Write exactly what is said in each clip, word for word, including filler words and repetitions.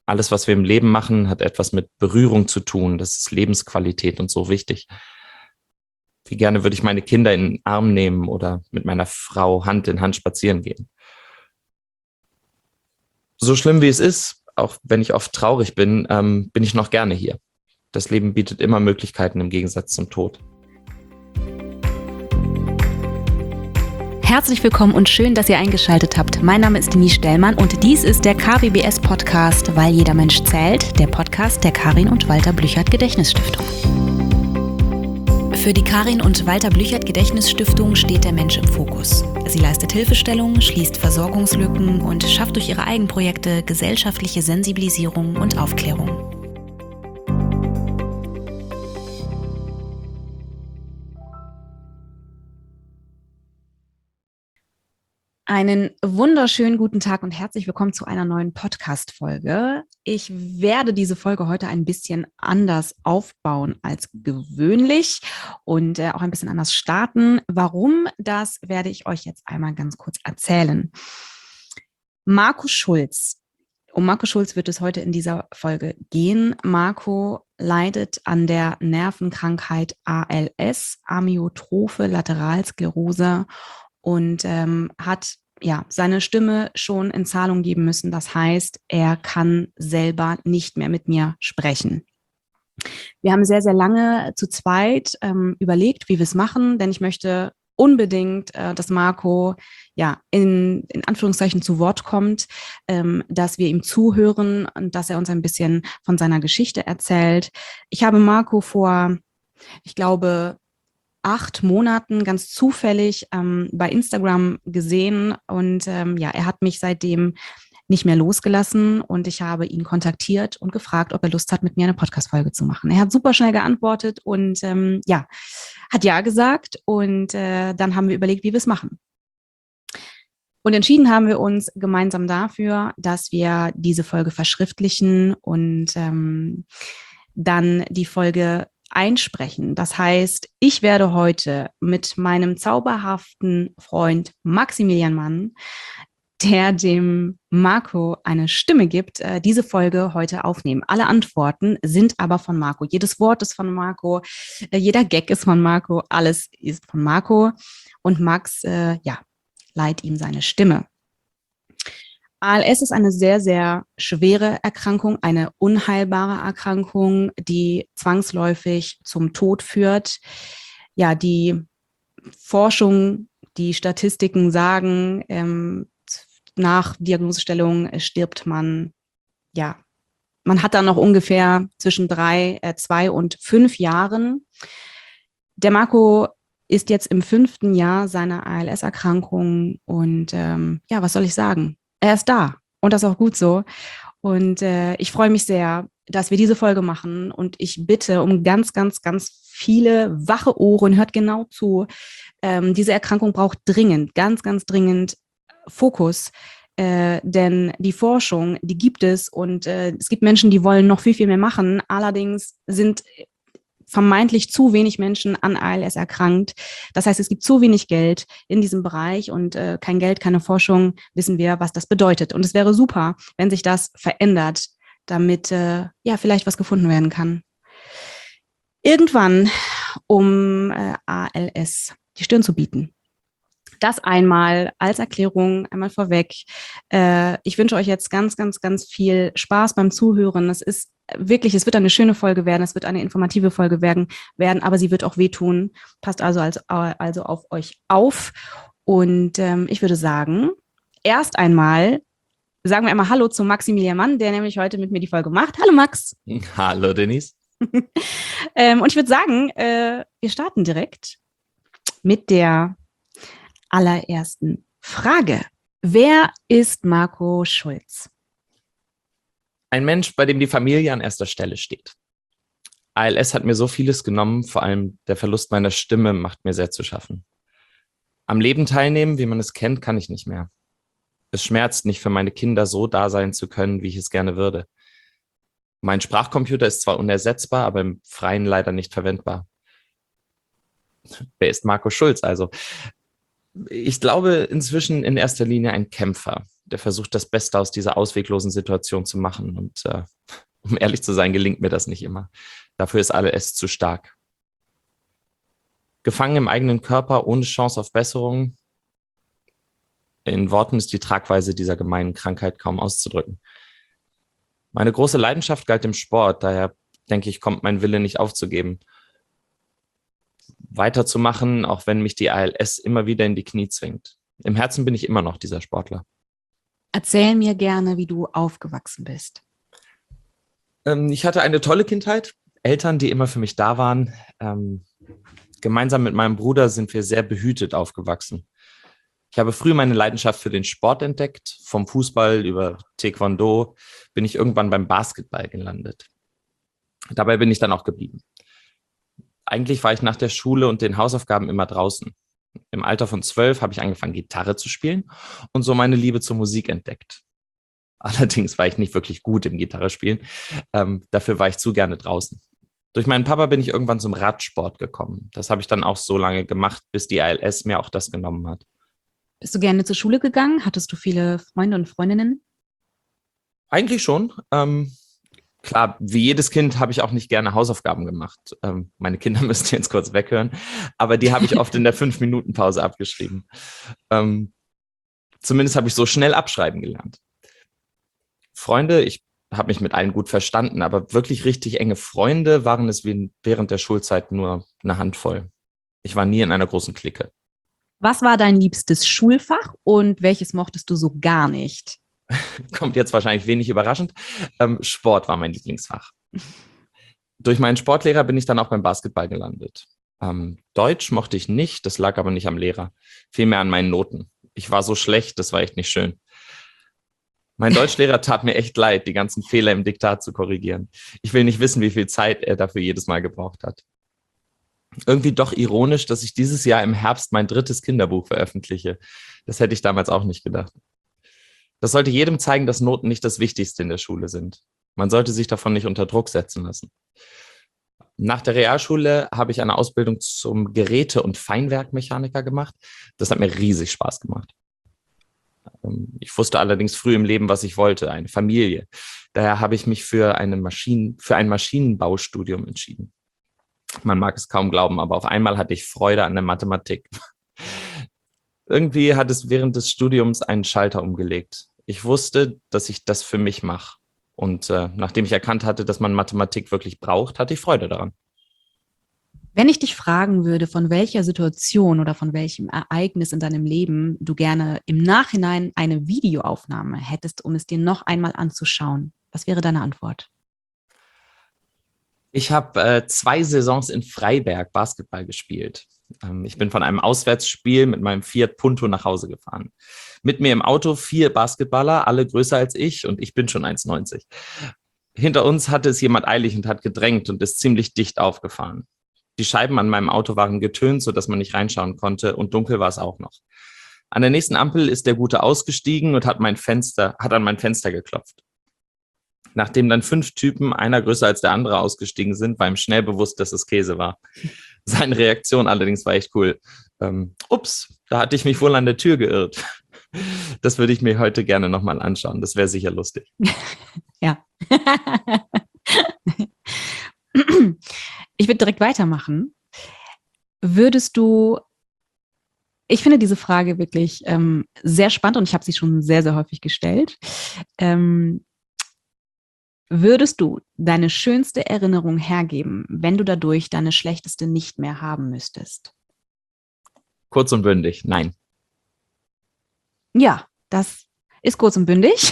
Alles, was wir im Leben machen, hat etwas mit Berührung zu tun. Das ist Lebensqualität und so wichtig. Wie gerne würde ich meine Kinder in den Arm nehmen oder mit meiner Frau Hand in Hand spazieren gehen. So schlimm wie es ist, auch wenn ich oft traurig bin, ähm, bin ich noch gerne hier. Das Leben bietet immer Möglichkeiten im Gegensatz zum Tod. Herzlich willkommen und schön, dass ihr eingeschaltet habt. Mein Name ist Denise Stellmann und dies ist der K W B S-Podcast, weil jeder Mensch zählt, der Podcast der Karin und Walter Blüchert Gedächtnisstiftung. Für die Karin und Walter Blüchert Gedächtnisstiftung steht der Mensch im Fokus. Sie leistet Hilfestellung, schließt Versorgungslücken und schafft durch ihre Eigenprojekte gesellschaftliche Sensibilisierung und Aufklärung. Einen wunderschönen guten Tag und herzlich willkommen zu einer neuen Podcast-Folge. Ich werde diese Folge heute ein bisschen anders aufbauen als gewöhnlich und äh, auch ein bisschen anders starten. Warum, das werde ich euch jetzt einmal ganz kurz erzählen. Marco Schulz. Um Marco Schulz wird es heute in dieser Folge gehen. Marco leidet an der Nervenkrankheit A L S, Amyotrophe Lateralsklerose, und ähm, hat ja seine Stimme schon in Zahlung geben müssen. Das heißt, er kann selber nicht mehr mit mir sprechen. Wir haben sehr, sehr lange zu zweit ähm, überlegt, wie wir es machen, denn ich möchte unbedingt, äh, dass Marco ja in, in Anführungszeichen zu Wort kommt, ähm, dass wir ihm zuhören und dass er uns ein bisschen von seiner Geschichte erzählt. Ich habe Marco vor, ich glaube, acht Monaten ganz zufällig ähm, bei Instagram gesehen und ähm, ja, er hat mich seitdem nicht mehr losgelassen und ich habe ihn kontaktiert und gefragt, ob er Lust hat, mit mir eine Podcast-Folge zu machen. Er hat super schnell geantwortet und ähm, ja, hat ja gesagt und äh, dann haben wir überlegt, wie wir es machen. Und entschieden haben wir uns gemeinsam dafür, dass wir diese Folge verschriftlichen und ähm, dann die Folge einsprechen. Das heißt, ich werde heute mit meinem zauberhaften Freund Maximilian Mann, der dem Marco eine Stimme gibt, äh, diese Folge heute aufnehmen. Alle Antworten sind aber von Marco. Jedes Wort ist von Marco, äh, jeder Gag ist von Marco, alles ist von Marco. Und Max, äh, ja, leiht ihm seine Stimme. A L S ist eine sehr, sehr schwere Erkrankung, eine unheilbare Erkrankung, die zwangsläufig zum Tod führt. Ja, die Forschung, die Statistiken sagen, ähm, nach Diagnosestellung stirbt man, ja, man hat dann noch ungefähr zwischen drei, äh, zwei und fünf Jahren. Der Marco ist jetzt im fünften Jahr seiner A L S-Erkrankung und ähm, ja, was soll ich sagen? Er ist da und das ist auch gut so. Und äh, ich freue mich sehr, dass wir diese Folge machen und ich bitte um ganz, ganz, ganz viele wache Ohren, hört genau zu. Ähm, diese Erkrankung braucht dringend, ganz, ganz dringend Fokus, äh, denn die Forschung, die gibt es und äh, es gibt Menschen, die wollen noch viel, viel mehr machen. Allerdings sind vermeintlich zu wenig Menschen an A L S erkrankt. Das heißt, es gibt zu wenig Geld in diesem Bereich und äh, kein Geld, keine Forschung, wissen wir, was das bedeutet. Und es wäre super, wenn sich das verändert, damit äh, ja vielleicht was gefunden werden kann. Irgendwann, um äh, A L S die Stirn zu bieten. Das einmal als Erklärung, einmal vorweg. Äh, ich wünsche euch jetzt ganz, ganz, ganz viel Spaß beim Zuhören. Es ist wirklich, es wird eine schöne Folge werden, es wird eine informative Folge werden, werden aber sie wird auch wehtun. Passt also, also, also auf euch auf. Und ähm, ich würde sagen, erst einmal sagen wir einmal Hallo zu Maximilian Mann, der nämlich heute mit mir die Folge macht. Hallo Max. Hallo Denise. ähm, und ich würde sagen, äh, wir starten direkt mit der allerersten Frage. Wer ist Marco Schulz? Ein Mensch, bei dem die Familie an erster Stelle steht. A L S hat mir so vieles genommen, vor allem der Verlust meiner Stimme macht mir sehr zu schaffen. Am Leben teilnehmen, wie man es kennt, kann ich nicht mehr. Es schmerzt nicht, für meine Kinder so da sein zu können, wie ich es gerne würde. Mein Sprachcomputer ist zwar unersetzbar, aber im Freien leider nicht verwendbar. Wer ist Marco Schulz also? Ich glaube inzwischen in erster Linie ein Kämpfer. der versucht, das Beste aus dieser ausweglosen Situation zu machen. Und äh, um ehrlich zu sein, gelingt mir das nicht immer. Dafür ist A L S zu stark. Gefangen im eigenen Körper, ohne Chance auf Besserung. In Worten ist die Tragweise dieser gemeinen Krankheit kaum auszudrücken. Meine große Leidenschaft galt dem Sport, daher denke ich, kommt mein Wille nicht aufzugeben. Weiterzumachen, auch wenn mich die A L S immer wieder in die Knie zwingt. Im Herzen bin ich immer noch dieser Sportler. Erzähl mir gerne, wie du aufgewachsen bist. Ähm, ich hatte eine tolle Kindheit, Eltern, die immer für mich da waren. Ähm, gemeinsam mit meinem Bruder sind wir sehr behütet aufgewachsen. Ich habe früh meine Leidenschaft für den Sport entdeckt. Vom Fußball über Taekwondo bin ich irgendwann beim Basketball gelandet. Dabei bin ich dann auch geblieben. Eigentlich war ich nach der Schule und den Hausaufgaben immer draußen. Im Alter von zwölf habe ich angefangen, Gitarre zu spielen und so meine Liebe zur Musik entdeckt. Allerdings war ich nicht wirklich gut im Gitarrespielen. Ähm, dafür war ich zu gerne draußen. Durch meinen Papa bin ich irgendwann zum Radsport gekommen. Das habe ich dann auch so lange gemacht, bis die A L S mir auch das genommen hat. Bist du gerne zur Schule gegangen? Hattest du viele Freunde und Freundinnen? Eigentlich schon. Ähm, klar, wie jedes Kind habe ich auch nicht gerne Hausaufgaben gemacht. Ähm, meine Kinder müssten jetzt kurz weghören, aber die habe ich oft in der fünf-Minuten-Pause abgeschrieben. Ähm, zumindest habe ich so schnell abschreiben gelernt. Freunde, ich habe mich mit allen gut verstanden, aber wirklich richtig enge Freunde waren es während der Schulzeit nur eine Handvoll. Ich war nie in einer großen Clique. Was war dein liebstes Schulfach und welches mochtest du so gar nicht? Kommt jetzt wahrscheinlich wenig überraschend. Ähm, Sport war mein Lieblingsfach. Durch meinen Sportlehrer bin ich dann auch beim Basketball gelandet. Ähm, Deutsch mochte ich nicht, das lag aber nicht am Lehrer, vielmehr an meinen Noten. Ich war so schlecht, das war echt nicht schön. Mein Deutschlehrer tat mir echt leid, die ganzen Fehler im Diktat zu korrigieren. Ich will nicht wissen, wie viel Zeit er dafür jedes Mal gebraucht hat. Irgendwie doch ironisch, dass ich dieses Jahr im Herbst mein drittes Kinderbuch veröffentliche. Das hätte ich damals auch nicht gedacht. Das sollte jedem zeigen, dass Noten nicht das Wichtigste in der Schule sind. Man sollte sich davon nicht unter Druck setzen lassen. Nach der Realschule habe ich eine Ausbildung zum Geräte- und Feinwerkmechaniker gemacht. Das hat mir riesig Spaß gemacht. Ich wusste allerdings früh im Leben, was ich wollte, eine Familie. Daher habe ich mich für, eine Maschinen, für ein Maschinenbaustudium entschieden. Man mag es kaum glauben, aber auf einmal hatte ich Freude an der Mathematik. Irgendwie hat es während des Studiums einen Schalter umgelegt. Ich wusste, dass ich das für mich mache. Und äh, nachdem ich erkannt hatte, dass man Mathematik wirklich braucht, hatte ich Freude daran. Wenn ich dich fragen würde, von welcher Situation oder von welchem Ereignis in deinem Leben du gerne im Nachhinein eine Videoaufnahme hättest, um es dir noch einmal anzuschauen, was wäre deine Antwort? Ich habe äh, zwei Saisons in Freiberg Basketball gespielt. Ähm, ich bin von einem Auswärtsspiel mit meinem Fiat Punto nach Hause gefahren. Mit mir im Auto vier Basketballer, alle größer als ich und ich bin schon eins neunzig. Hinter uns hatte es jemand eilig und hat gedrängt und ist ziemlich dicht aufgefahren. Die Scheiben an meinem Auto waren getönt, sodass man nicht reinschauen konnte und dunkel war es auch noch. An der nächsten Ampel ist der Gute ausgestiegen und hat, mein Fenster, hat an mein Fenster geklopft. Nachdem dann fünf Typen, einer größer als der andere, ausgestiegen sind, war ihm schnell bewusst, dass es Käse war. Seine Reaktion allerdings war echt cool. Ähm, ups, da hatte ich mich wohl an der Tür geirrt. Das würde ich mir heute gerne nochmal anschauen. Das wäre sicher lustig. Ja. Ich würde direkt weitermachen. Würdest du, ich finde diese Frage wirklich ähm, sehr spannend und ich habe sie schon sehr, sehr häufig gestellt. Ähm, Würdest du deine schönste Erinnerung hergeben, wenn du dadurch deine schlechteste nicht mehr haben müsstest? Kurz und bündig, nein. Ja, das ist kurz und bündig.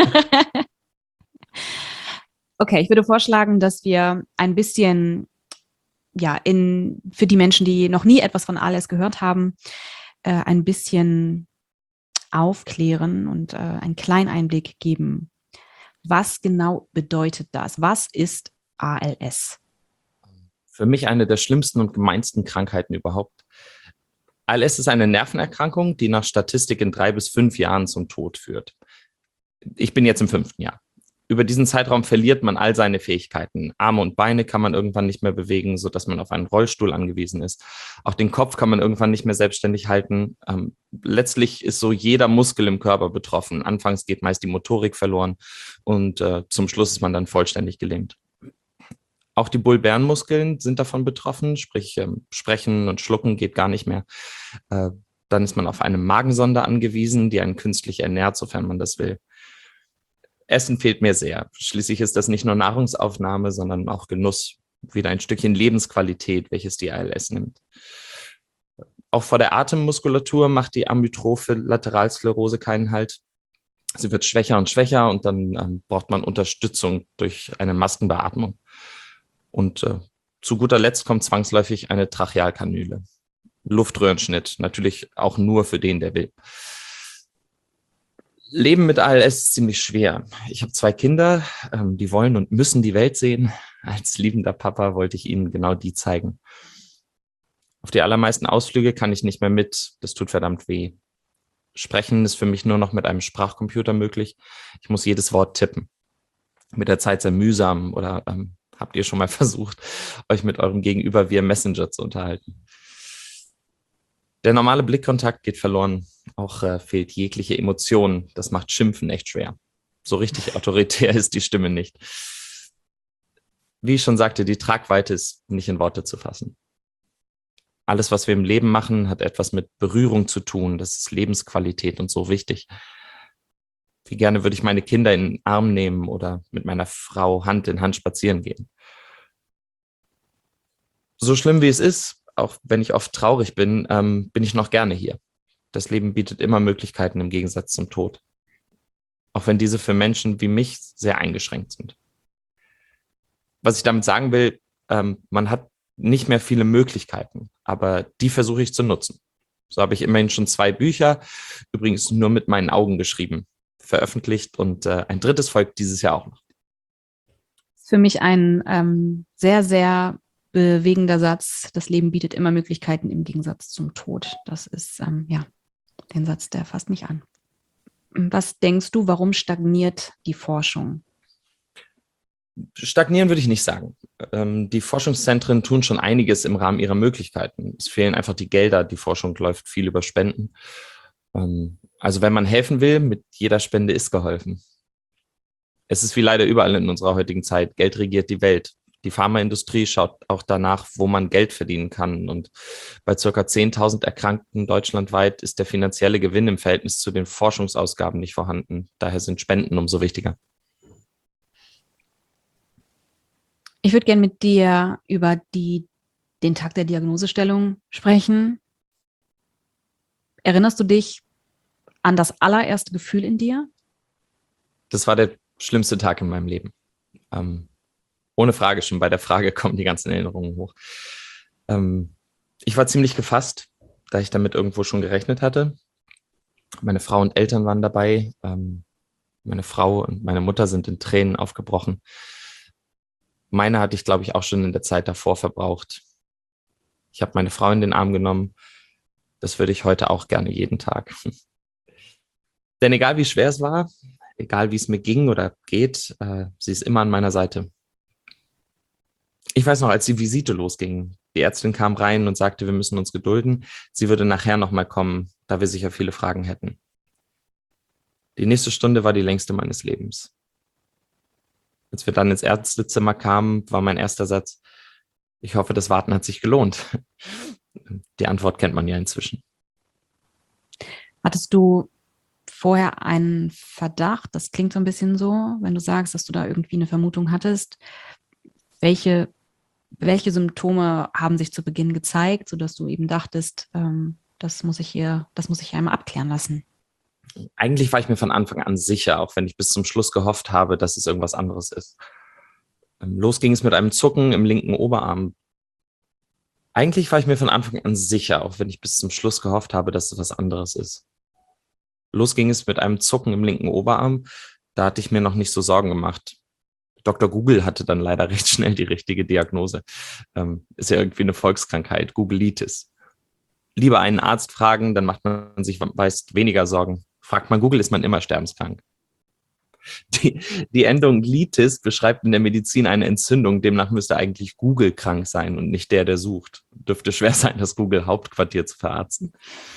Okay, ich würde vorschlagen, dass wir ein bisschen, ja, in, für die Menschen, die noch nie etwas von A L S gehört haben, äh, ein bisschen aufklären und äh, einen kleinen Einblick geben. Was genau bedeutet das? Was ist A L S? Für mich eine der schlimmsten und gemeinsten Krankheiten überhaupt. A L S ist eine Nervenerkrankung, die nach Statistik in drei bis fünf Jahren zum Tod führt. Ich bin jetzt im fünften Jahr. Über diesen Zeitraum verliert man all seine Fähigkeiten. Arme und Beine kann man irgendwann nicht mehr bewegen, sodass man auf einen Rollstuhl angewiesen ist. Auch den Kopf kann man irgendwann nicht mehr selbstständig halten. Ähm, letztlich ist so jeder Muskel im Körper betroffen. Anfangs geht meist die Motorik verloren und äh, zum Schluss ist man dann vollständig gelähmt. Auch die Bulbernmuskeln sind davon betroffen, sprich ähm, Sprechen und Schlucken geht gar nicht mehr. Äh, dann ist man auf eine Magensonde angewiesen, die einen künstlich ernährt, sofern man das will. Essen fehlt mir sehr. Schließlich ist das nicht nur Nahrungsaufnahme, sondern auch Genuss, wieder ein Stückchen Lebensqualität, welches die A L S nimmt. Auch vor der Atemmuskulatur macht die amyotrophe Lateralsklerose keinen Halt. Sie wird schwächer und schwächer und dann ähm, braucht man Unterstützung durch eine Maskenbeatmung. Und äh, zu guter Letzt kommt zwangsläufig eine Trachealkanüle. Luftröhrenschnitt, natürlich auch nur für den, der will. Leben mit A L S ist ziemlich schwer. Ich habe zwei Kinder, ähm, die wollen und müssen die Welt sehen. Als liebender Papa wollte ich ihnen genau die zeigen. Auf die allermeisten Ausflüge kann ich nicht mehr mit. Das tut verdammt weh. Sprechen ist für mich nur noch mit einem Sprachcomputer möglich. Ich muss jedes Wort tippen. Mit der Zeit sehr mühsam. Oder ähm, habt ihr schon mal versucht, euch mit eurem Gegenüber via Messenger zu unterhalten? Der normale Blickkontakt geht verloren. Auch äh, fehlt jegliche Emotion. Das macht Schimpfen echt schwer. So richtig autoritär ist die Stimme nicht. Wie ich schon sagte, die Tragweite ist nicht in Worte zu fassen. Alles, was wir im Leben machen, hat etwas mit Berührung zu tun. Das ist Lebensqualität und so wichtig. Wie gerne würde ich meine Kinder in den Arm nehmen oder mit meiner Frau Hand in Hand spazieren gehen. So schlimm wie es ist, auch wenn ich oft traurig bin, ähm, bin ich noch gerne hier. Das Leben bietet immer Möglichkeiten im Gegensatz zum Tod. Auch wenn diese für Menschen wie mich sehr eingeschränkt sind. Was ich damit sagen will, ähm, man hat nicht mehr viele Möglichkeiten, aber die versuche ich zu nutzen. So habe ich immerhin schon zwei Bücher, übrigens nur mit meinen Augen geschrieben, veröffentlicht und äh, ein drittes folgt dieses Jahr auch noch. Das ist für mich ein ähm, sehr, sehr bewegender Satz. Das Leben bietet immer Möglichkeiten im Gegensatz zum Tod. Das ist, ähm, ja, den Satz, der fasst mich an. Was denkst du, warum stagniert die Forschung? Stagnieren würde ich nicht sagen. Ähm, die Forschungszentren tun schon einiges im Rahmen ihrer Möglichkeiten. Es fehlen einfach die Gelder. Die Forschung läuft viel über Spenden. Ähm, also wenn man helfen will, mit jeder Spende ist geholfen. Es ist wie leider überall in unserer heutigen Zeit. Geld regiert die Welt. Die Pharmaindustrie schaut auch danach, wo man Geld verdienen kann. Und bei circa zehntausend Erkrankten deutschlandweit ist der finanzielle Gewinn im Verhältnis zu den Forschungsausgaben nicht vorhanden. Daher sind Spenden umso wichtiger. Ich würde gerne mit dir über die, den Tag der Diagnosestellung sprechen. Erinnerst du dich an das allererste Gefühl in dir? Das war der schlimmste Tag in meinem Leben. Ähm, ohne Frage, schon bei der Frage kommen die ganzen Erinnerungen hoch. Ähm, ich war ziemlich gefasst, da ich damit irgendwo schon gerechnet hatte. Meine Frau und Eltern waren dabei. Ähm, meine Frau und meine Mutter sind in Tränen aufgebrochen. Meine hatte ich, glaube ich, auch schon in der Zeit davor verbraucht. Ich habe meine Frau in den Arm genommen. Das würde ich heute auch gerne jeden Tag. Denn egal wie schwer es war, egal wie es mir ging oder geht, äh, sie ist immer an meiner Seite. Ich weiß noch, als die Visite losging, die Ärztin kam rein und sagte, wir müssen uns gedulden. Sie würde nachher nochmal kommen, da wir sicher viele Fragen hätten. Die nächste Stunde war die längste meines Lebens. Als wir dann ins Ärztezimmer kamen, war mein erster Satz, ich hoffe, das Warten hat sich gelohnt. Die Antwort kennt man ja inzwischen. Hattest du vorher einen Verdacht? Das klingt so ein bisschen so, wenn du sagst, dass du da irgendwie eine Vermutung hattest. Welche, welche Symptome haben sich zu Beginn gezeigt, sodass du eben dachtest, ähm, das muss ich hier, das muss ich einmal abklären lassen? Eigentlich war ich mir von Anfang an sicher, auch wenn ich bis zum Schluss gehofft habe, dass es irgendwas anderes ist. Los ging es mit einem Zucken im linken Oberarm. Eigentlich war ich mir von Anfang an sicher, auch wenn ich bis zum Schluss gehofft habe, dass es was anderes ist. Los ging es mit einem Zucken im linken Oberarm. Da hatte ich mir noch nicht so Sorgen gemacht. Doktor Google hatte dann leider recht schnell die richtige Diagnose. Ähm, ist ja irgendwie eine Volkskrankheit, Googleitis. Lieber einen Arzt fragen, dann macht man sich meist weniger Sorgen. Fragt man Google, ist man immer sterbenskrank. Die, die Endung Litis beschreibt in der Medizin eine Entzündung. Demnach müsste eigentlich Google krank sein und nicht der, der sucht. Dürfte schwer sein, das Google-Hauptquartier zu verarzten.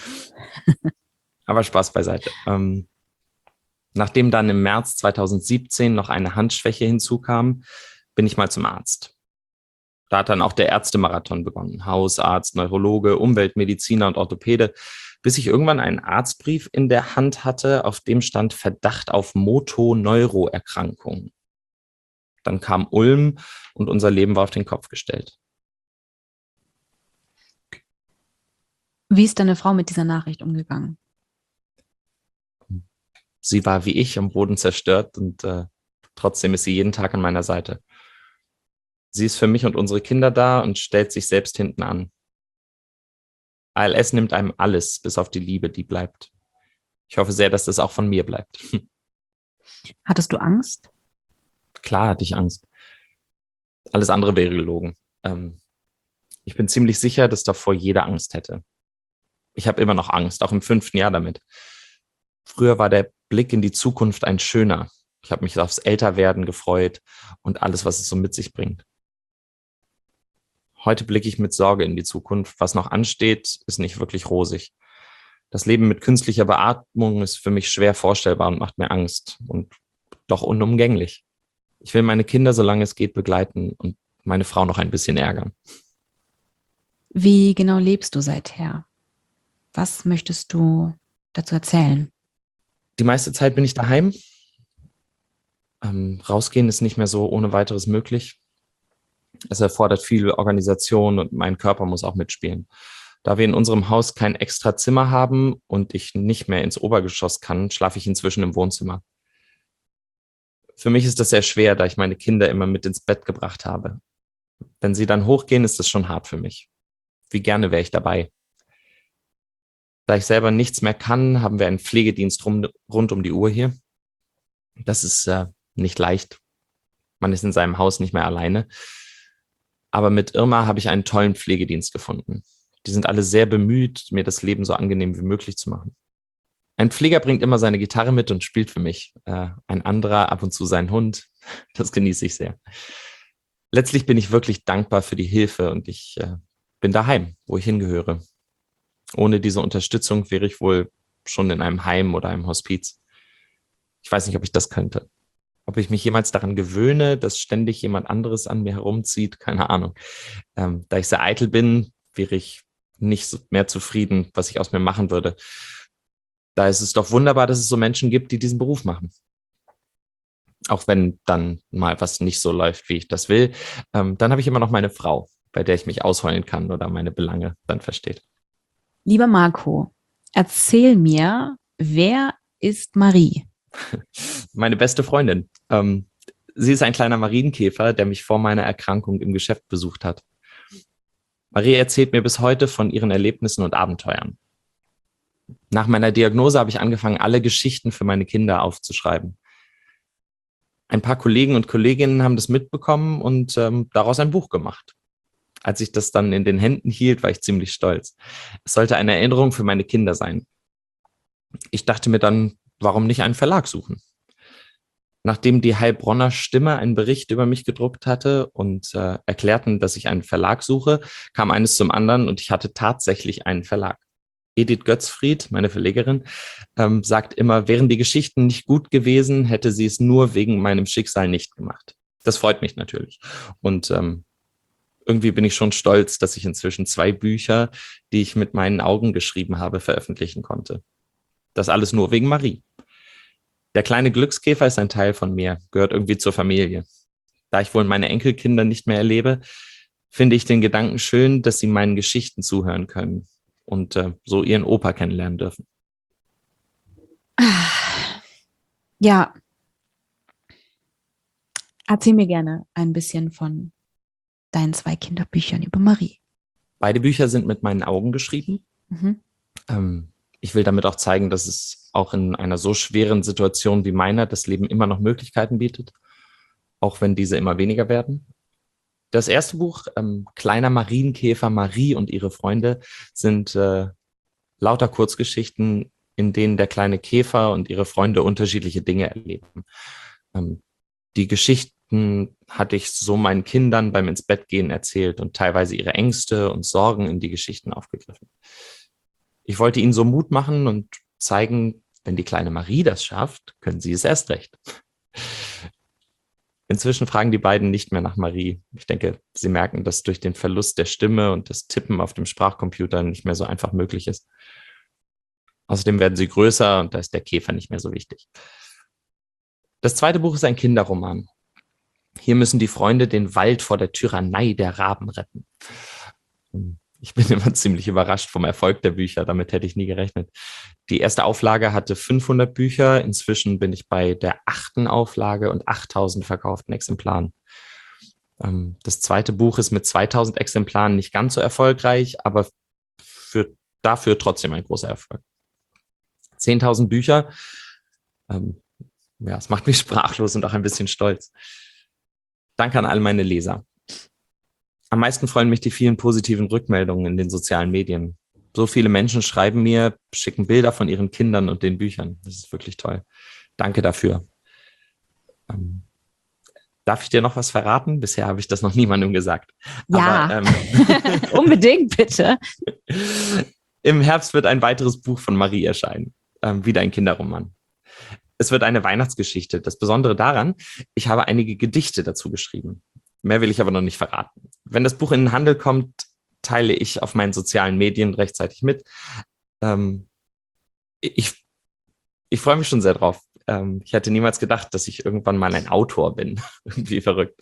Aber Spaß beiseite. Ähm, nachdem dann im März zweitausendsiebzehn noch eine Handschwäche hinzukam, bin ich mal zum Arzt. Da hat dann auch der Ärztemarathon begonnen. Hausarzt, Neurologe, Umweltmediziner und Orthopäde, bis ich irgendwann einen Arztbrief in der Hand hatte, auf dem stand Verdacht auf Motoneuroerkrankung. Dann kam Ulm und unser Leben war auf den Kopf gestellt. Wie ist deine Frau mit dieser Nachricht umgegangen? Sie war wie ich am Boden zerstört und äh, trotzdem ist sie jeden Tag an meiner Seite. Sie ist für mich und unsere Kinder da und stellt sich selbst hinten an. A L S nimmt einem alles, bis auf die Liebe, die bleibt. Ich hoffe sehr, dass das auch von mir bleibt. Hattest du Angst? Klar hatte ich Angst. Alles andere wäre gelogen. Ähm, ich bin ziemlich sicher, dass davor jeder Angst hätte. Ich habe immer noch Angst, auch im fünften Jahr damit. Früher war der Blick in die Zukunft ein schöner. Ich habe mich aufs Älterwerden gefreut und alles, was es so mit sich bringt. Heute blicke ich mit Sorge in die Zukunft. Was noch ansteht, ist nicht wirklich rosig. Das Leben mit künstlicher Beatmung ist für mich schwer vorstellbar und macht mir Angst und doch unumgänglich. Ich will meine Kinder, solange es geht, begleiten und meine Frau noch ein bisschen ärgern. Wie genau lebst du seither? Was möchtest du dazu erzählen? Die meiste Zeit bin ich daheim. Ähm, rausgehen ist nicht mehr so ohne weiteres möglich. Es erfordert viel Organisation und mein Körper muss auch mitspielen. Da wir in unserem Haus kein extra Zimmer haben und ich nicht mehr ins Obergeschoss kann, schlafe ich inzwischen im Wohnzimmer. Für mich ist das sehr schwer, da ich meine Kinder immer mit ins Bett gebracht habe. Wenn sie dann hochgehen, ist das schon hart für mich. Wie gerne wäre ich dabei. Da ich selber nichts mehr kann, haben wir einen Pflegedienst rund, rund um die Uhr hier. Das ist äh, nicht leicht. Man ist in seinem Haus nicht mehr alleine. Aber mit Irma habe ich einen tollen Pflegedienst gefunden. Die sind alle sehr bemüht, mir das Leben so angenehm wie möglich zu machen. Ein Pfleger bringt immer seine Gitarre mit und spielt für mich. Äh, ein anderer ab und zu seinen Hund. Das genieße ich sehr. Letztlich bin ich wirklich dankbar für die Hilfe und ich äh, bin daheim, wo ich hingehöre. Ohne diese Unterstützung wäre ich wohl schon in einem Heim oder einem Hospiz. Ich weiß nicht, ob ich das könnte. Ob ich mich jemals daran gewöhne, dass ständig jemand anderes an mir herumzieht, keine Ahnung. Ähm, da ich sehr eitel bin, wäre ich nicht so mehr zufrieden, was ich aus mir machen würde. Da ist es doch wunderbar, dass es so Menschen gibt, die diesen Beruf machen. Auch wenn dann mal was nicht so läuft, wie ich das will, ähm, dann habe ich immer noch meine Frau, bei der ich mich ausheulen kann oder meine Belange dann versteht. Lieber Marco, erzähl mir, wer ist Marie? Meine beste Freundin. Ähm, sie ist ein kleiner Marienkäfer, der mich vor meiner Erkrankung im Geschäft besucht hat. Marie erzählt mir bis heute von ihren Erlebnissen und Abenteuern. Nach meiner Diagnose habe ich angefangen, alle Geschichten für meine Kinder aufzuschreiben. Ein paar Kollegen und Kolleginnen haben das mitbekommen und ähm, daraus ein Buch gemacht. Als ich das dann in den Händen hielt, war ich ziemlich stolz. Es sollte eine Erinnerung für meine Kinder sein. Ich dachte mir dann, warum nicht einen Verlag suchen? Nachdem die Heilbronner Stimme einen Bericht über mich gedruckt hatte und äh, erklärten, dass ich einen Verlag suche, kam eines zum anderen und ich hatte tatsächlich einen Verlag. Edith Götzfried, meine Verlegerin, ähm, sagt immer, wären die Geschichten nicht gut gewesen, hätte sie es nur wegen meinem Schicksal nicht gemacht. Das freut mich natürlich. Und ähm, irgendwie bin ich schon stolz, dass ich inzwischen zwei Bücher, die ich mit meinen Augen geschrieben habe, veröffentlichen konnte. Das alles nur wegen Marie. Der kleine Glückskäfer ist ein Teil von mir, gehört irgendwie zur Familie. Da ich wohl meine Enkelkinder nicht mehr erlebe, finde ich den Gedanken schön, dass sie meinen Geschichten zuhören können und äh, so ihren Opa kennenlernen dürfen. Ja, erzähl mir gerne ein bisschen von deinen zwei Kinderbüchern über Marie. Beide Bücher sind mit meinen Augen geschrieben. Mhm. Ähm, ich will damit auch zeigen, dass es auch in einer so schweren Situation wie meiner das Leben immer noch Möglichkeiten bietet, auch wenn diese immer weniger werden. Das erste Buch, ähm, Kleiner Marienkäfer Marie und ihre Freunde, sind äh, lauter Kurzgeschichten, in denen der kleine Käfer und ihre Freunde unterschiedliche Dinge erleben. Ähm, die Geschichten hatte ich so meinen Kindern beim ins Bett gehen erzählt und teilweise ihre Ängste und Sorgen in die Geschichten aufgegriffen. Ich wollte ihnen so Mut machen und zeigen, wenn die kleine Marie das schafft, können sie es erst recht. Inzwischen fragen die beiden nicht mehr nach Marie. Ich denke, sie merken, dass durch den Verlust der Stimme und das Tippen auf dem Sprachcomputer nicht mehr so einfach möglich ist. Außerdem werden sie größer und da ist der Käfer nicht mehr so wichtig. Das zweite Buch ist ein Kinderroman. Hier müssen die Freunde den Wald vor der Tyrannei der Raben retten. Ich bin immer ziemlich überrascht vom Erfolg der Bücher, damit hätte ich nie gerechnet. Die erste Auflage hatte fünfhundert Bücher, inzwischen bin ich bei der achten Auflage und achttausend verkauften Exemplaren. Das zweite Buch ist mit zweitausend Exemplaren nicht ganz so erfolgreich, aber für, dafür trotzdem ein großer Erfolg. zehntausend Bücher, ähm, ja, es macht mich sprachlos und auch ein bisschen stolz. Danke an all meine Leser. Am meisten freuen mich die vielen positiven Rückmeldungen in den sozialen Medien. So viele Menschen schreiben mir, schicken Bilder von ihren Kindern und den Büchern. Das ist wirklich toll. Danke dafür. Ähm, darf ich dir noch was verraten? Bisher habe ich das noch niemandem gesagt. Ja, Aber, ähm, unbedingt bitte. Im Herbst wird ein weiteres Buch von Marie erscheinen. Ähm, wieder ein Kinderroman. Es wird eine Weihnachtsgeschichte. Das Besondere daran, ich habe einige Gedichte dazu geschrieben. Mehr will ich aber noch nicht verraten. Wenn das Buch in den Handel kommt, teile ich auf meinen sozialen Medien rechtzeitig mit. Ähm, ich, ich freue mich schon sehr drauf. Ähm, ich hätte niemals gedacht, dass ich irgendwann mal ein Autor bin. Irgendwie verrückt.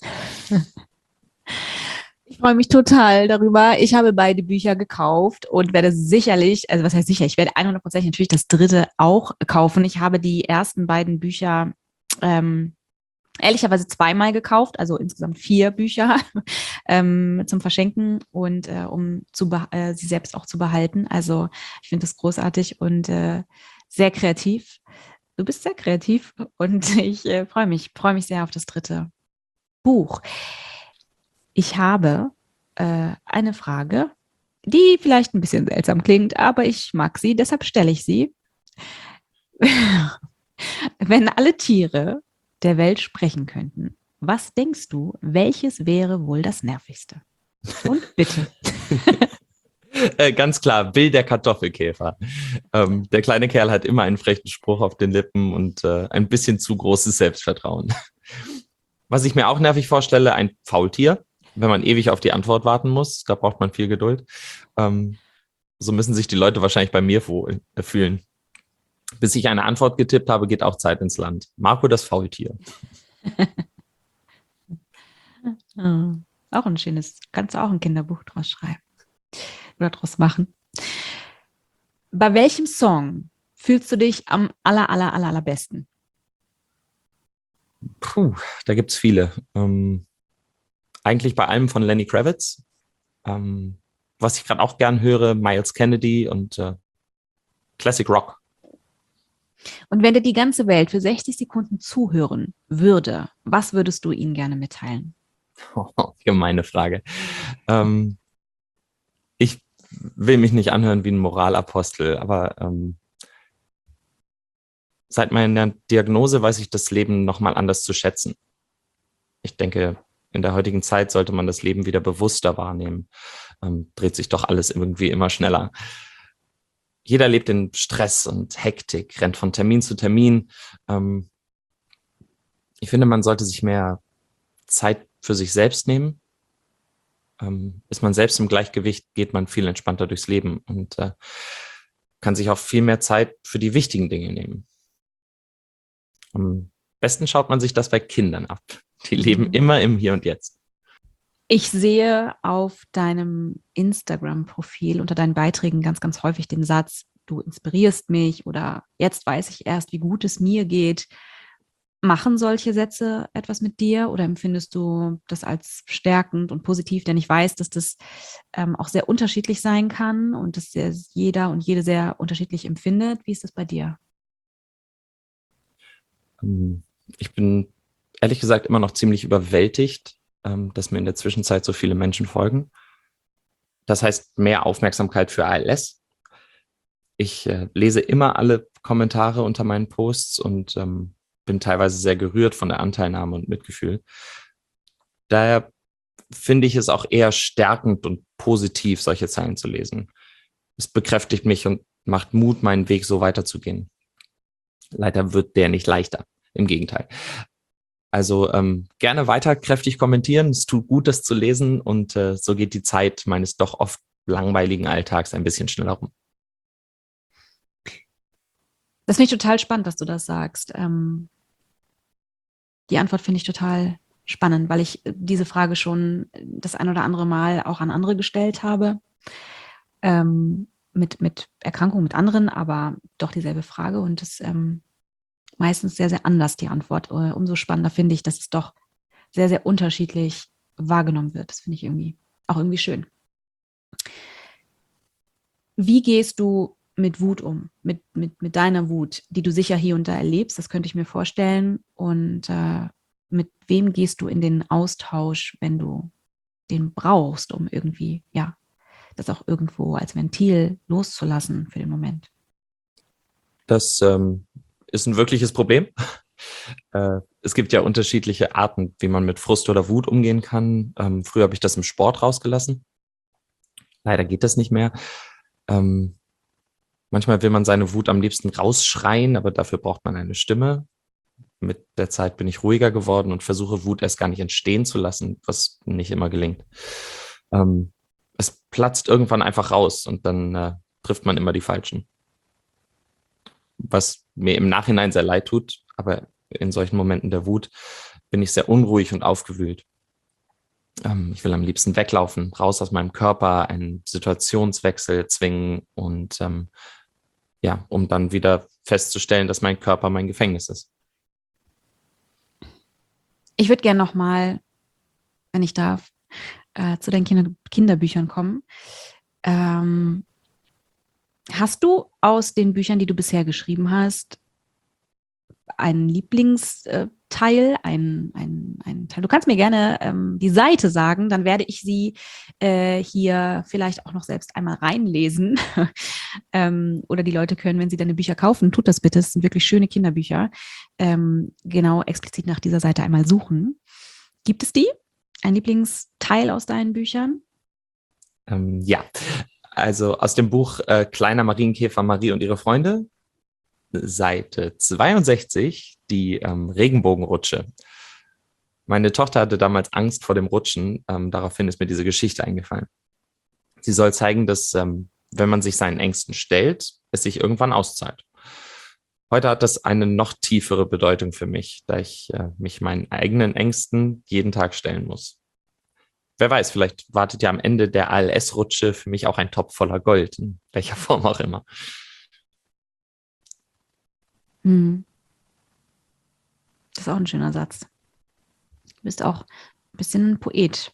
Ich freue mich total darüber. Ich habe beide Bücher gekauft und werde sicherlich, also was heißt sicher, ich werde hundert Prozent natürlich das dritte auch kaufen. Ich habe die ersten beiden Bücher ähm, ehrlicherweise zweimal gekauft, also insgesamt vier Bücher ähm, zum Verschenken und äh, um zu äh, sie selbst auch zu behalten. Also ich finde das großartig und äh, sehr kreativ. Du bist sehr kreativ und ich äh, freue mich, freue mich sehr auf das dritte Buch. Ich habe äh, eine Frage, die vielleicht ein bisschen seltsam klingt, aber ich mag sie, deshalb stelle ich sie. Wenn alle Tiere der Welt sprechen könnten, was denkst du, welches wäre wohl das Nervigste? Und bitte. äh, ganz klar, Bill der Kartoffelkäfer. Ähm, der kleine Kerl hat immer einen frechen Spruch auf den Lippen und äh, ein bisschen zu großes Selbstvertrauen. Was ich mir auch nervig vorstelle, ein Faultier, wenn man ewig auf die Antwort warten muss, da braucht man viel Geduld. Ähm, so müssen sich die Leute wahrscheinlich bei mir fühlen. Bis ich eine Antwort getippt habe, geht auch Zeit ins Land. Marco, das Faultier. Oh, auch ein schönes, kannst du auch ein Kinderbuch draus schreiben oder draus machen. Bei welchem Song fühlst du dich am aller, aller, aller, allerbesten? Puh, da gibt es viele. Ähm, eigentlich bei allem von Lenny Kravitz. Ähm, was ich gerade auch gern höre, Miles Kennedy und äh, Classic Rock. Und wenn dir die ganze Welt für sechzig Sekunden zuhören würde, was würdest du ihnen gerne mitteilen? Oh, gemeine Frage. Ähm, ich will mich nicht anhören wie ein Moralapostel, aber ähm, seit meiner Diagnose weiß ich das Leben nochmal anders zu schätzen. Ich denke, in der heutigen Zeit sollte man das Leben wieder bewusster wahrnehmen. Ähm, dreht sich doch alles irgendwie immer schneller. Jeder lebt in Stress und Hektik, rennt von Termin zu Termin. Ähm, ich finde, man sollte sich mehr Zeit für sich selbst nehmen. Ähm, ist man selbst im Gleichgewicht, geht man viel entspannter durchs Leben und äh, kann sich auch viel mehr Zeit für die wichtigen Dinge nehmen. Am besten schaut man sich das bei Kindern ab. Die leben immer im Hier und Jetzt. Ich sehe auf deinem Instagram-Profil unter deinen Beiträgen ganz, ganz häufig den Satz, du inspirierst mich oder jetzt weiß ich erst, wie gut es mir geht. Machen solche Sätze etwas mit dir oder empfindest du das als stärkend und positiv? Denn ich weiß, dass das ähm, auch sehr unterschiedlich sein kann und dass jeder und jede sehr unterschiedlich empfindet. Wie ist das bei dir? Ich bin ehrlich gesagt immer noch ziemlich überwältigt, dass mir in der Zwischenzeit so viele Menschen folgen. Das heißt mehr Aufmerksamkeit für A L S. Ich äh, lese immer alle Kommentare unter meinen Posts und ähm, bin teilweise sehr gerührt von der Anteilnahme und Mitgefühl. Daher finde ich es auch eher stärkend und positiv, solche Zeilen zu lesen. Es bekräftigt mich und macht Mut, meinen Weg so weiterzugehen. Leider wird der nicht leichter. Im Gegenteil. Also ähm, gerne weiter kräftig kommentieren. Es tut gut, das zu lesen und äh, so geht die Zeit meines doch oft langweiligen Alltags ein bisschen schneller rum. Das finde ich total spannend, dass du das sagst. Ähm, die Antwort finde ich total spannend, weil ich diese Frage schon das ein oder andere Mal auch an andere gestellt habe. Ähm, mit, mit Erkrankungen, mit anderen, aber doch dieselbe Frage und das ähm, meistens sehr, sehr anders die Antwort. Umso spannender finde ich, dass es doch sehr, sehr unterschiedlich wahrgenommen wird. Das finde ich irgendwie auch irgendwie schön. Wie gehst du mit Wut um, mit, mit, mit deiner Wut, die du sicher hier und da erlebst? Das könnte ich mir vorstellen. Und äh, mit wem gehst du in den Austausch, wenn du den brauchst, um irgendwie, ja, das auch irgendwo als Ventil loszulassen für den Moment? Das ähm, ist ein wirkliches Problem. Äh, es gibt ja unterschiedliche Arten, wie man mit Frust oder Wut umgehen kann. Ähm, früher habe ich das im Sport rausgelassen. Leider geht das nicht mehr. Ähm, manchmal will man seine Wut am liebsten rausschreien, aber dafür braucht man eine Stimme. Mit der Zeit bin ich ruhiger geworden und versuche Wut erst gar nicht entstehen zu lassen, was nicht immer gelingt. Ähm, es platzt irgendwann einfach raus und dann äh, trifft man immer die Falschen. Was mir im Nachhinein sehr leid tut, aber in solchen Momenten der Wut bin ich sehr unruhig und aufgewühlt. Ähm, ich will am liebsten weglaufen, raus aus meinem Körper, einen Situationswechsel zwingen und ähm, ja, um dann wieder festzustellen, dass mein Körper mein Gefängnis ist. Ich würde gerne nochmal, wenn ich darf, äh, zu deinen Kinder Kinderbüchern kommen. Ähm, hast du aus den Büchern, die du bisher geschrieben hast, einen Lieblingsteil, ein, ein, ein Teil? Du kannst mir gerne ähm, die Seite sagen, dann werde ich sie äh, hier vielleicht auch noch selbst einmal reinlesen. ähm, oder die Leute können, wenn sie deine Bücher kaufen, tut das bitte, es sind wirklich schöne Kinderbücher, ähm, genau explizit nach dieser Seite einmal suchen. Gibt es die? Ein Lieblingsteil aus deinen Büchern? Ähm, ja, also aus dem Buch äh, Kleiner Marienkäfer Marie und ihre Freunde, Seite zweiundsechzig, die ähm, Regenbogenrutsche. Meine Tochter hatte damals Angst vor dem Rutschen, ähm, daraufhin ist mir diese Geschichte eingefallen. Sie soll zeigen, dass ähm, wenn man sich seinen Ängsten stellt, es sich irgendwann auszahlt. Heute hat das eine noch tiefere Bedeutung für mich, da ich äh, mich meinen eigenen Ängsten jeden Tag stellen muss. Wer weiß, vielleicht wartet ja am Ende der A L S-Rutsche für mich auch ein Topf voller Gold, in welcher Form auch immer. Hm. Das ist auch ein schöner Satz. Du bist auch ein bisschen ein Poet.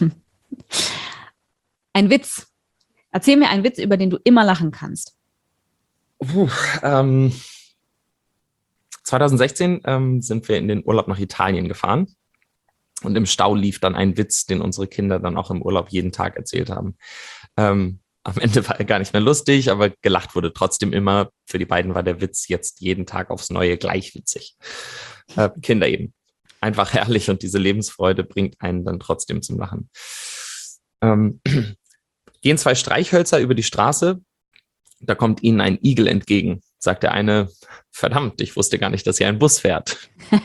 Ein Witz. Erzähl mir einen Witz, über den du immer lachen kannst. Puh, ähm, zwanzig sechzehn ähm, sind wir in den Urlaub nach Italien gefahren und im Stau lief dann ein Witz, den unsere Kinder dann auch im Urlaub jeden Tag erzählt haben. Ähm, am Ende war er gar nicht mehr lustig, aber gelacht wurde trotzdem immer. Für die beiden war der Witz jetzt jeden Tag aufs Neue gleich witzig. Äh, Kinder eben. Einfach herrlich und diese Lebensfreude bringt einen dann trotzdem zum Lachen. Ähm, gehen zwei Streichhölzer über die Straße, da kommt ihnen ein Igel entgegen. Sagt der eine, verdammt, ich wusste gar nicht, dass hier ein Bus fährt.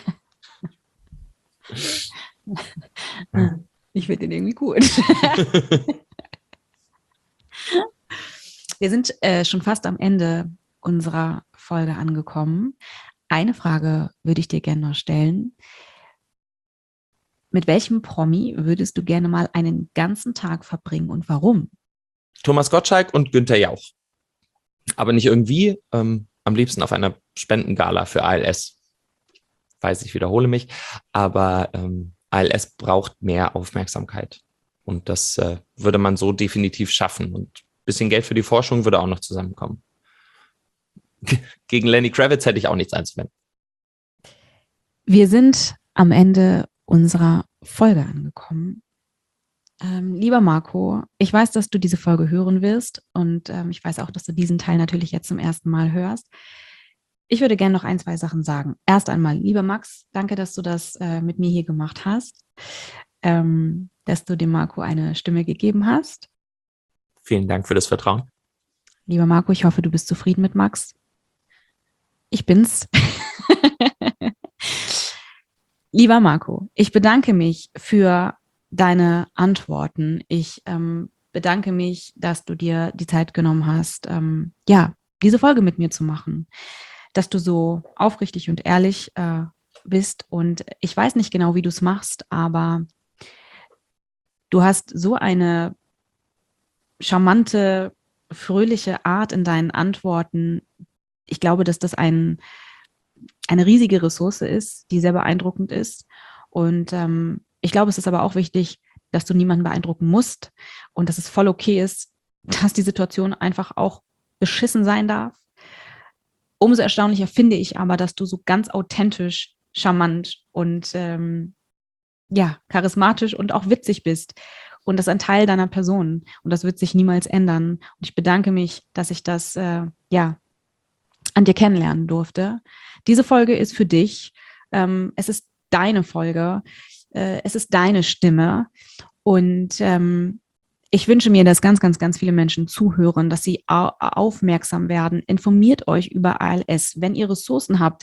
Ich finde den irgendwie gut. Wir sind äh, schon fast am Ende unserer Folge angekommen. Eine Frage würde ich dir gerne noch stellen. Mit welchem Promi würdest du gerne mal einen ganzen Tag verbringen und warum? Thomas Gottschalk und Günther Jauch. Aber nicht irgendwie, ähm, am liebsten auf einer Spendengala für A L S. Ich weiß, ich wiederhole mich, aber ähm, A L S braucht mehr Aufmerksamkeit. Und das äh, würde man so definitiv schaffen. Und ein bisschen Geld für die Forschung würde auch noch zusammenkommen. Gegen Lenny Kravitz hätte ich auch nichts einzuwenden. Wir sind am Ende unserer Folge angekommen. Ähm, lieber Marco, ich weiß, dass du diese Folge hören wirst und ähm, ich weiß auch, dass du diesen Teil natürlich jetzt zum ersten Mal hörst. Ich würde gerne noch ein, zwei Sachen sagen. Erst einmal, lieber Max, danke, dass du das äh, mit mir hier gemacht hast, ähm, dass du dem Marco eine Stimme gegeben hast. Vielen Dank für das Vertrauen. Lieber Marco, ich hoffe, du bist zufrieden mit Max. Ich bin's. Lieber Marco, ich bedanke mich für deine Antworten. Ich ähm, bedanke mich, dass du dir die Zeit genommen hast, ähm, ja, diese Folge mit mir zu machen, dass du so aufrichtig und ehrlich äh, bist. Und ich weiß nicht genau, wie du es machst, aber du hast so eine charmante, fröhliche Art in deinen Antworten. Ich glaube, dass das ein, eine riesige Ressource ist, die sehr beeindruckend ist. Und ähm, ich glaube, es ist aber auch wichtig, dass du niemanden beeindrucken musst und dass es voll okay ist, dass die Situation einfach auch beschissen sein darf. Umso erstaunlicher finde ich aber, dass du so ganz authentisch, charmant und ähm, ja, charismatisch und auch witzig bist. Und das ist ein Teil deiner Person. Und das wird sich niemals ändern. Und ich bedanke mich, dass ich das äh, ja an dir kennenlernen durfte. Diese Folge ist für dich. Ähm, es ist deine Folge. Äh, es ist deine Stimme. Und ähm, ich wünsche mir, dass ganz, ganz, ganz viele Menschen zuhören, dass sie au- aufmerksam werden. Informiert euch über A L S. Wenn ihr Ressourcen habt,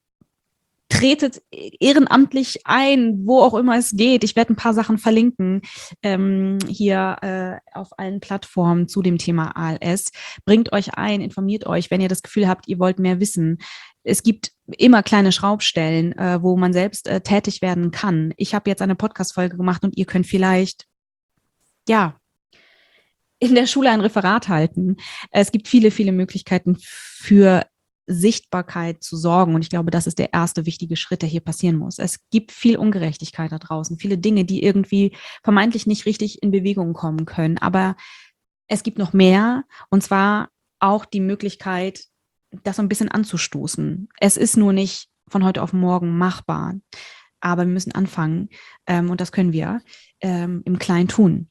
tretet ehrenamtlich ein, wo auch immer es geht. Ich werde ein paar Sachen verlinken ähm, hier äh, auf allen Plattformen zu dem Thema A L S. Bringt euch ein, informiert euch, wenn ihr das Gefühl habt, ihr wollt mehr wissen. Es gibt immer kleine Schraubstellen, äh, wo man selbst äh, tätig werden kann. Ich habe jetzt eine Podcast-Folge gemacht und ihr könnt vielleicht, ja, in der Schule ein Referat halten. Es gibt viele, viele Möglichkeiten für Sichtbarkeit zu sorgen. Und ich glaube, das ist der erste wichtige Schritt, der hier passieren muss. Es gibt viel Ungerechtigkeit da draußen, viele Dinge, die irgendwie vermeintlich nicht richtig in Bewegung kommen können. Aber es gibt noch mehr, und zwar auch die Möglichkeit, das so ein bisschen anzustoßen. Es ist nur nicht von heute auf morgen machbar, aber wir müssen anfangen. Ähm, und das können wir ähm, im Kleinen tun.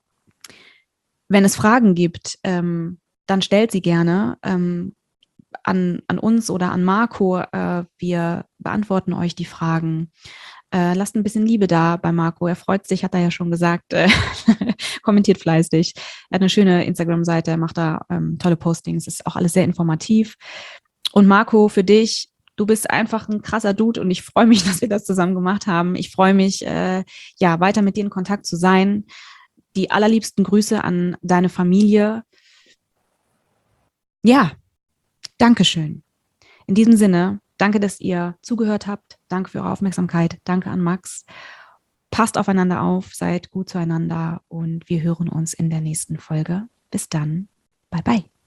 Wenn es Fragen gibt, ähm, dann stellt sie gerne ähm, an, an uns oder an Marco. Äh, wir beantworten euch die Fragen. Äh, lasst ein bisschen Liebe da bei Marco. Er freut sich, hat er ja schon gesagt. Äh, kommentiert fleißig. Er hat eine schöne Instagram-Seite, macht da ähm, tolle Postings. Ist auch alles sehr informativ. Und Marco, für dich, du bist einfach ein krasser Dude und ich freue mich, dass wir das zusammen gemacht haben. Ich freue mich, äh, ja, weiter mit dir in Kontakt zu sein. Die allerliebsten Grüße an deine Familie. Ja, Dankeschön. In diesem Sinne, danke, dass ihr zugehört habt. Danke für eure Aufmerksamkeit. Danke an Max. Passt aufeinander auf, seid gut zueinander und wir hören uns in der nächsten Folge. Bis dann. Bye, bye.